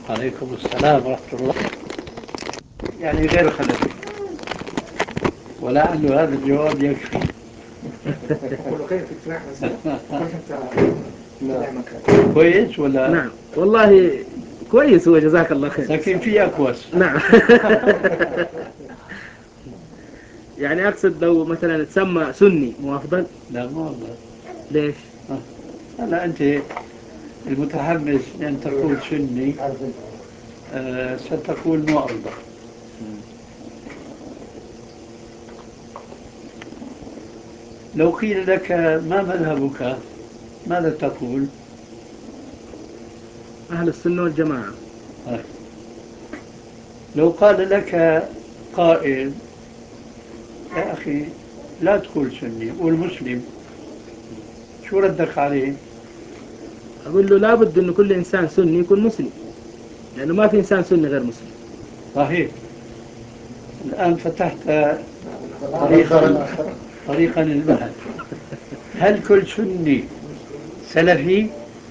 عليكم السلام ورحمة الله. يعني غير خلفي، ولعل هذا الجواب يكفي. كله خير في اجتماع مثلا. نعم. كويس ولا؟ نعم والله كويس، هو جزاك الله خير. لكن في أكوس. نعم. يعني أقصد لو مثلا تسمى سني مو أفضل؟ لا مو أفضل. ليش؟ هلا أنت المتحمس أن تقول سني ستقول مو أفضل. لو قيل لك ما مذهبك ماذا تقول؟ أهل السنة والجماعة. لو قال لك قائل يا أخي لا تقول سني قول مسلم، شو ردك عليه؟ أقول له لابد أن كل إنسان سني يكون مسلم، لأنه ما في إنسان سني غير مسلم. صحيح. الآن فتحت طريقا للبحث. هل كل سني سلفي؟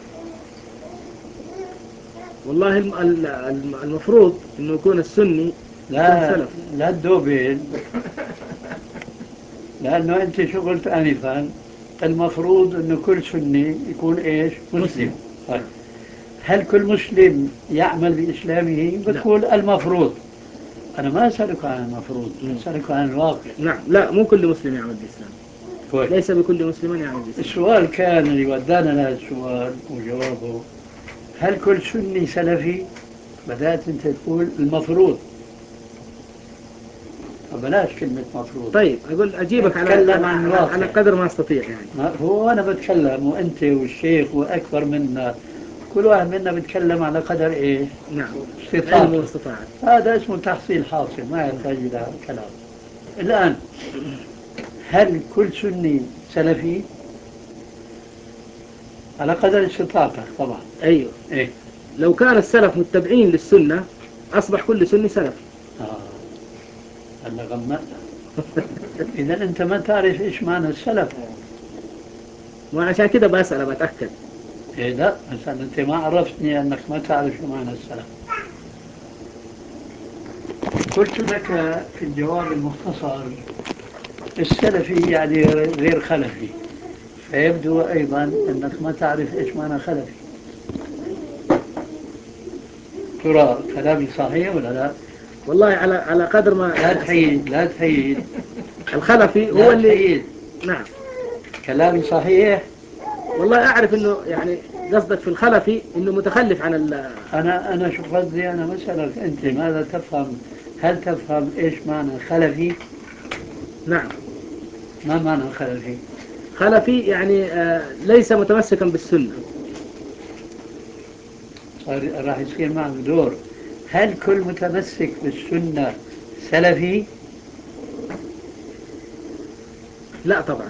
والله المفروض أنه يكون السني يكون لا سلف. لا تدوبين، لأنه أنت شو قلت آنفا؟ المفروض أنه كل سني يكون إيش؟ مسلم. طيب. هل كل مسلم يعمل بإسلامه؟ بتقول المفروض. أنا ما أسألك عن المفروض، أسألك عن الواقع. نعم، لا مو كل مسلم يعمل بالإسلام. كويس. ليس بكل مسلم يعمل بالإسلام. السؤال كان اللي ودانا لهذا السؤال وجوابه هل كل سني سلفي؟ بدأت أنت تقول المفروض، فبلاش كلمة مفروض. طيب أقول أجيبك على قدر ما أستطيع يعني. هو أنا بتكلم وأنت والشيخ وأكبر منا، كل واحد منا بيتكلم على قدر إيه؟ نعم، علم استطاعته. واستطاعة. هذا اسمه تحصيل حاصل، ما يحتاج إلى كلام. الآن هل كل سني سلفي؟ على قدر استطاعتك طبعا. أيوه. إيه؟ لو كان السلف متبعين للسنة أصبح كل سني سلف. هلا غمأنا. إذا أنت ما تعرف إيش معنى السلف. وعشان كده بسأل بتأكد. إيه لا، مثلا أنت ما عرفتني أنك ما تعرف شو معنى السلف. قلت لك في الجواب المختصر السلفي يعني غير خلفي، فيبدو أيضا أنك ما تعرف إيش معنى خلفي. ترى كلامي صحيح ولا لا؟ والله على قدر ما لا تحيد لا تحيد. الخلفي هو لا اللي تحيد. نعم. كلامي صحيح. والله أعرف إنه يعني قصدك في الخلفي إنه متخلف عن أنا شو قصدي، أنا بسألك أنت ماذا تفهم؟ هل تفهم إيش معنى خلفي؟ نعم. ما معنى خلفي؟ خلفي يعني ليس متمسكا بالسنة. راح يصير معك دور. هل كل متمسك بالسنة سلفي؟ لا طبعا.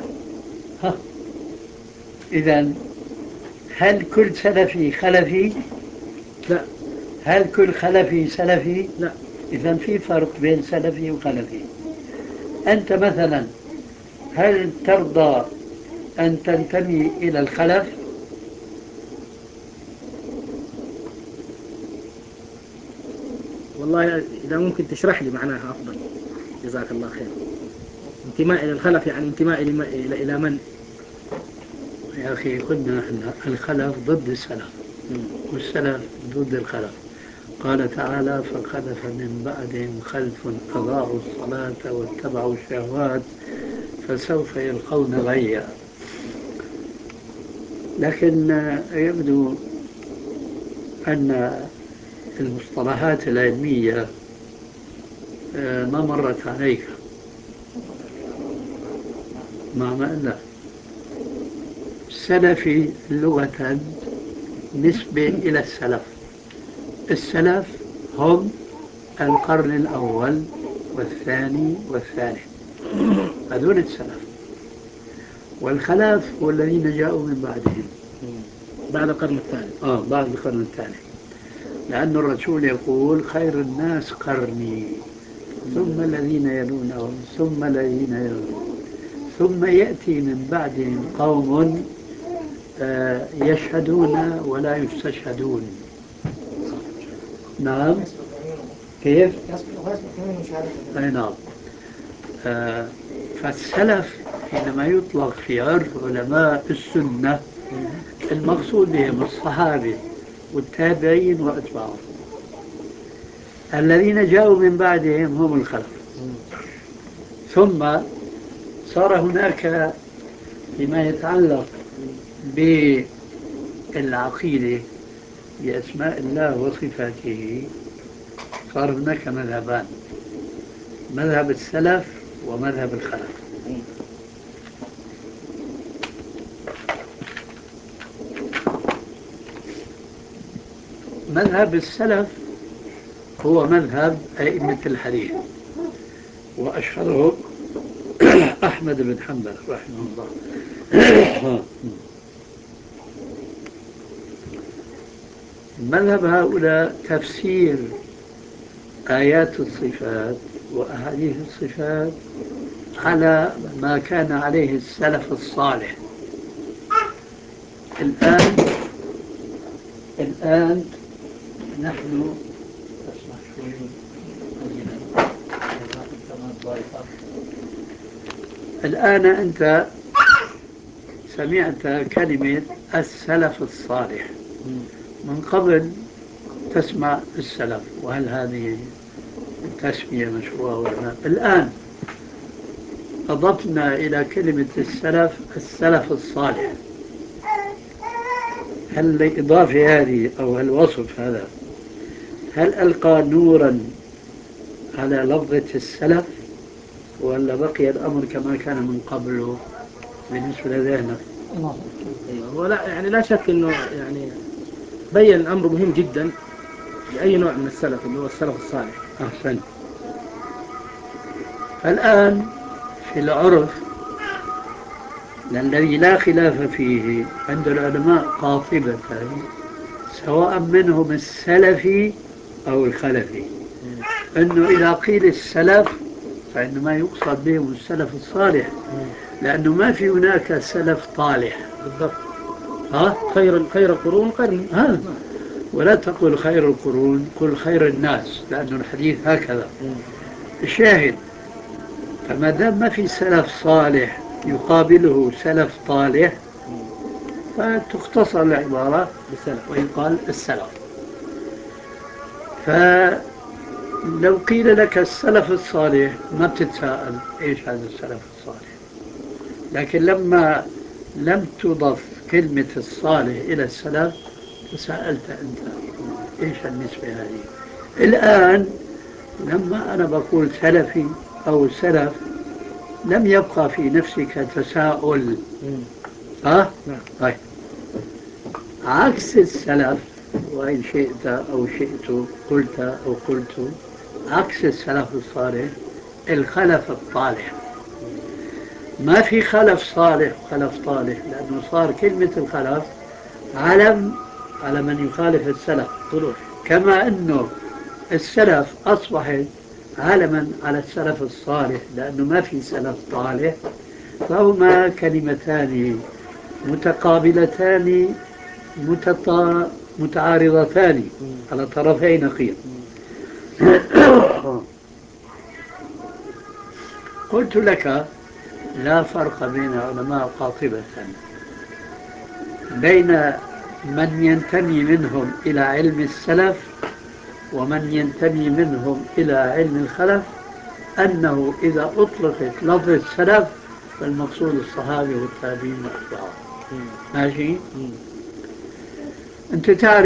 إذا هل كل سلفي خلفي؟ لا. هل كل خلفي سلفي؟ لا. إذا في فرق بين سلفي وخلفي. أنت مثلا هل ترضى أن تنتمي إلى الخلف؟ والله إذا ممكن تشرح لي معناها أفضل جزاك الله خير. انتماء إلى الخلف يعني انتماء إلى من؟ يا أخي قلنا أن الخلف ضد السلف والسلف ضد الخلف. قال تعالى فخلف من بعدهم خلف أضاعوا الصلاة واتبعوا الشهوات فسوف يلقون غيا. لكن يبدو أن المصطلحات العلمية ما مرت عليك. لا، سلفي لغة نسبة إلى السلف. السلف هم القرن الأول والثاني والثالث، هذول السلف. والخلف هو الذين جاءوا من بعدهم بعد القرن الثالث. بعد القرن الثالث، لأن الرسول يقول خير الناس قرني ثم الذين يلونهم ثم الذين يلونهم ثم يأتي من بعدهم قوم يشهدون ولا يستشهدون. نعم. يسبق يمينه. كيف؟ يسبق يمينه شهادة. أي نعم. فالسلف حينما يطلق في عرف علماء السنة المقصود بهم الصحابة والتابعين وأتباعهم. الذين جاءوا من بعدهم هم الخلف. ثم صار هناك فيما يتعلق بالعقيدة بأسماء الله وصفاته صار هناك مذهبان: مذهب السلف ومذهب الخلف. مذهب السلف هو مذهب أئمة الحديث، وأشهرهم أحمد بن حنبل رحمه الله. مذهب هؤلاء تفسير آيات الصفات وأحاديث الصفات على ما كان عليه السلف الصالح. الآن نحن أسمح شوي الآن أنت سمعت كلمة السلف الصالح، من قبل تسمع السلف، وهل هذه التسمية مشروعة ولا لا؟ الآن أضفنا إلى كلمة السلف الصالح. هل الإضافة هذه أو الوصف هذا هل ألقى نورا على لفظة السلف، ولا بقي الأمر كما كان من قبل بالنسبة لذهنك؟ ولا يعني لا شك أنه يعني بين الأمر مهم جدا لأي نوع من السلف اللي هو السلف الصالح. أحسن. فالآن في العرف الذي لا خلاف فيه عند العلماء قاطبة، سواء منهم السلفي أو الخلفي، أنه إذا قيل السلف فإنما يقصد بهم السلف الصالح، لأنه ما في هناك سلف طالح. بالضبط. ها؟ خير القرون قرني. ولا تقل خير القرون، قل خير الناس، لأنه الحديث هكذا. الشاهد، فما دام ما في سلف صالح يقابله سلف طالح فتختصر العبارة بالسلف ويقال السلف. فلو قيل لك السلف الصالح ما بتتساءل إيش هذا السلف الصالح، لكن لما لم تضف كلمة الصالح إلى السلف تساءلت أنت إيش النسبة هذه. الآن لما أنا بقول سلفي أو سلف لم يبقى في نفسك تساؤل. ها؟ طيب. عكس السلف، وإن شئت أو شئت، قلت أو قلت، عكس السلف الصالح الخلف الطالح. ما في خلف صالح وخلف طالح، لأنه صار كلمة الخلف علم على من يخالف السلف، كما أنه السلف أصبحت علما على السلف الصالح، لأنه ما في سلف طالح، فهما كلمتان متقابلتان متعارضتان على طرفي نقيض. قلت لك لا فرق بين علماء قاطبة بين من ينتمي منهم إلى علم السلف ومن ينتمي منهم إلى علم الخلف، أنه إذا أطلقت لفظ السلف فالمقصود الصحابة والتابعين وأتباعهم. ماشي؟ أنت تعرف